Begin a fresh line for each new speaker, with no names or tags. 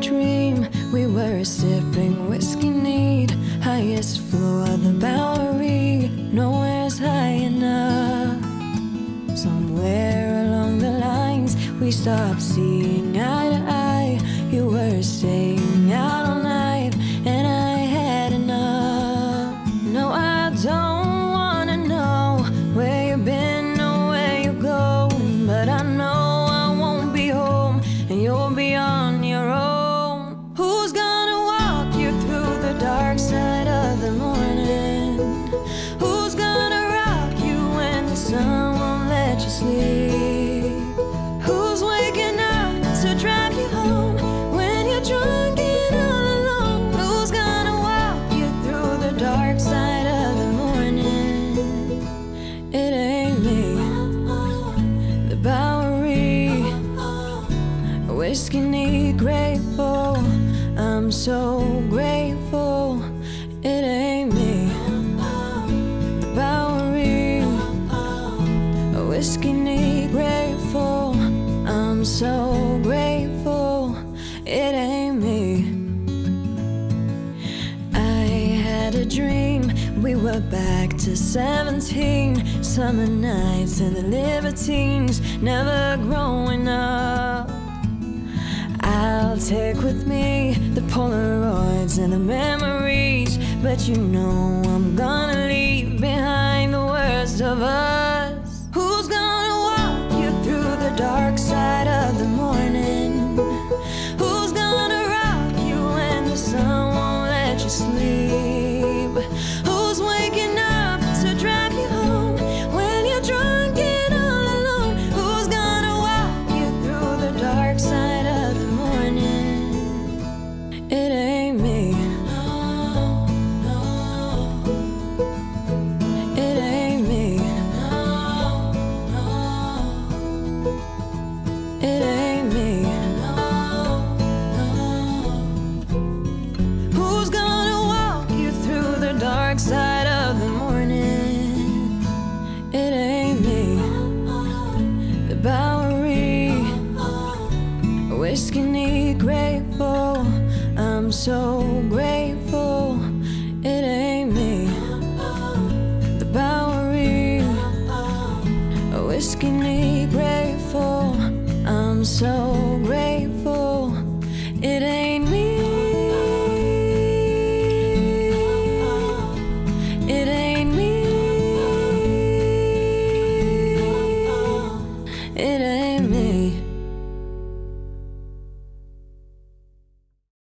dream. We were sipping whiskey neat, highest floor of the Bowery. Nowhere's high enough. Somewhere along the lines we stopped seeing eye to eye. You were staying out all night and I had enough. No, I don't wanna know where you've been or where you're going, but I know I won't be home and you'll be on your own. Who's gonna walk you through the dark side of the morning? Who's gonna rock you when the sun won't let you sleep? Who's waking up to drive you home when you're drunk and all alone? Who's gonna walk you through the dark side of the morning? It ain't me. The Bowery, whiskey neat, grateful. I'm so grateful. It ain't me. The Bowery, whiskey neat, grateful. I'm so grateful. It ain't me. I had a dream. We were back to 17. Summer nights and the libertines, never growing up. I'll take with me the Polaroids and the memories, but you know I'm gonna leave behind the worst of us. Who's gonna walk you through the dark side of the morning? Who's gonna rock you when the sun won't let you sleep? Who's waking up to drive you home when you're drunk and all alone? Who's gonna walk you through the dark side of the morning? It ain't me. It ain't me. It ain't me. Who's gonna walk you through the dark side of the morning? It ain't me. The Bowery, whiskey neat, grateful. I'm so